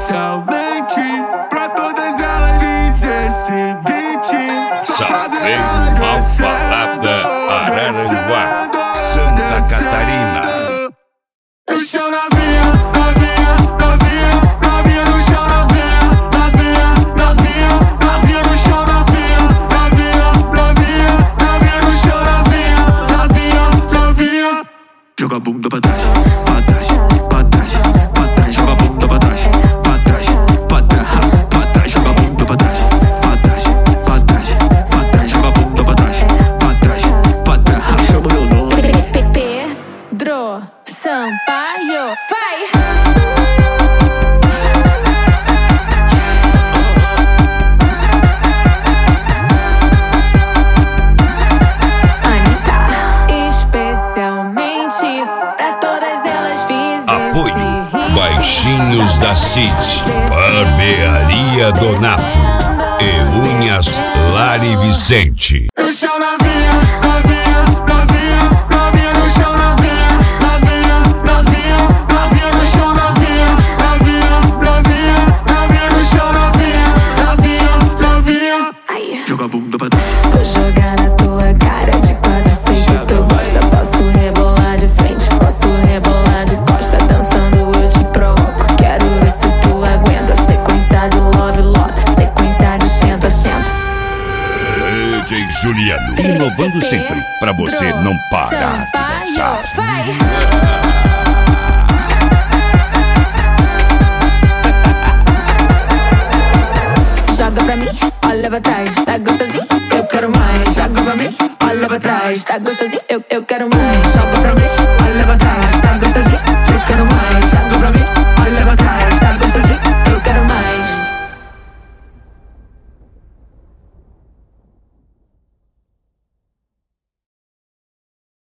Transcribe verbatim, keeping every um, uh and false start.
especialmente pra todas elas fiz esse beat. Só vem uma balada Araranguá, Santa Catarina. No chão novinha, novinha, novinha, novinha no chão novinha, novinha, novinha, novinha no chão novinha, novinha, novinha, novinha no chão novinha, novinha, novinha. Joga a bunda pra trás, pra trás, pra trás, pra trás, joga a bunda pra trás, pra trás, pra trás, pra trás, joga a bunda pra trás, pra trás, pra trás, pra trás, joga a bunda pra trás, pra trás, pra trás. Chama meu nome. Pedro Sampaio, vai! Baixinhos da City, Barbearia Donato e Unhas Lari Vicente. No chão novinha, novinha, novinha, novinha no chão novinha, novinha, novinha, novinha no chão novinha, novinha, novinha, novinha no chão novinha, novinha, novinha. Joga a bunda pra trás. Vou jogar na tua cara de quatro, sei que tu gosta. Posso rebolar de frente, posso rebolar de costa. Dançando eu te provoco, quero ver se tu aguenta. Sequência de love, love, sequência de senta, senta. D J Juliano, inovando sempre, pra você não parar de dançar. Vai! Joga pra mim, olha pra trás, tá gostosinho? Eu quero mais. Joga pra mim, olha pra trás, tá gostosinho? Eu, eu quero mais. Joga pra mim,